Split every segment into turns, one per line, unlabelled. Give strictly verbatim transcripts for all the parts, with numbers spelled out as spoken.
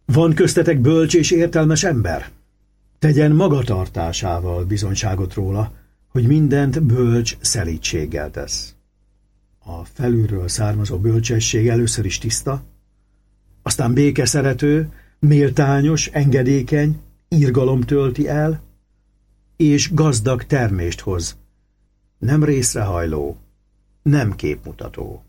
Van köztetek bölcs és értelmes ember? Tegyen magatartásával bizonyságot róla, hogy mindent bölcs szelídséggel tesz. A felülről származó bölcsesség először is tiszta, aztán békeszerető, méltányos, engedékeny, irgalom tölti el, és gazdag termést hoz, nem részrehajló, nem képmutató.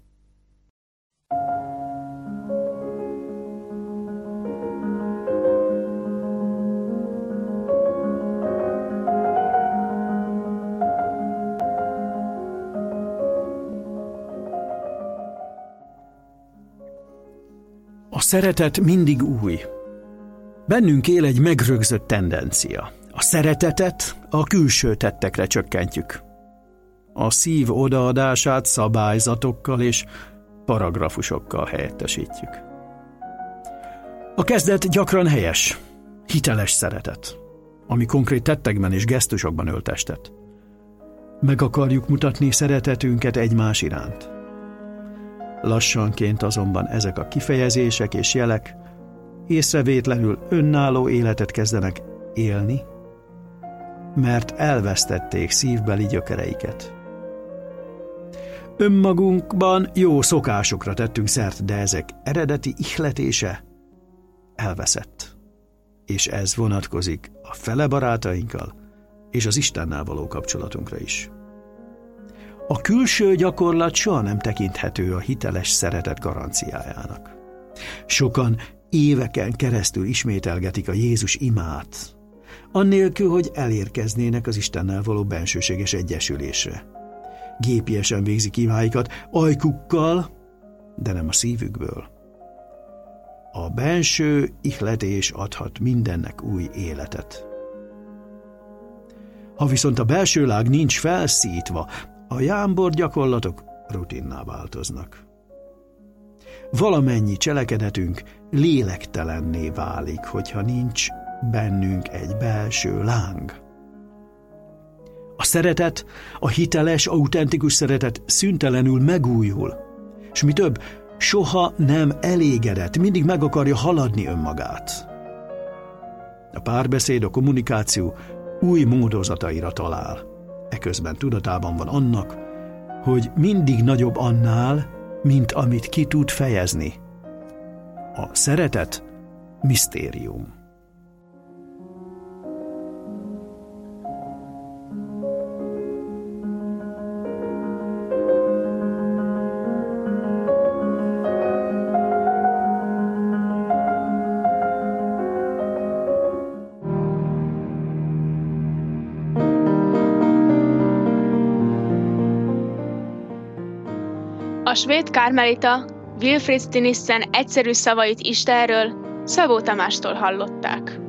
A szeretet mindig új. Bennünk él egy megrögzött tendencia. A szeretetet a külső tettekre csökkentjük. A szív odaadását szabályzatokkal és paragrafusokkal helyettesítjük. A kezdet gyakran helyes, hiteles szeretet, ami konkrét tettekben és gesztusokban öltestet. Meg akarjuk mutatni szeretetünket egymás iránt. Lassanként azonban ezek a kifejezések és jelek észrevétlenül önálló életet kezdenek élni, mert elvesztették szívbeli gyökereiket. Önmagunkban jó szokásokra tettünk szert, de ezek eredeti ihletése elveszett. És ez vonatkozik a fele barátainkkal és az Istennel való kapcsolatunkra is. A külső gyakorlat soha nem tekinthető a hiteles szeretet garanciájának. Sokan éveken keresztül ismételgetik a Jézus imát, annélkül, hogy elérkeznének az Istennel való bensőséges egyesülésre. Gépiesen végzik imáikat ajkukkal, de nem a szívükből. A benső ihletés adhat mindennek új életet. Ha viszont a belső lág nincs felszítva, a jámbor gyakorlatok rutinná változnak. Valamennyi cselekedetünk lélektelenné válik, hogyha nincs bennünk egy belső láng. A szeretet, a hiteles, autentikus szeretet szüntelenül megújul, és mi több, soha nem elégedett, mindig meg akarja haladni önmagát. A párbeszéd, a kommunikáció új módozataira talál. Eközben tudatában van annak, hogy mindig nagyobb annál, mint amit ki tud fejezni. A szeretet misztérium.
A svéd karmelita Wilfrid Stinissen egyszerű szavait Istenről Szabó Tamástól hallották.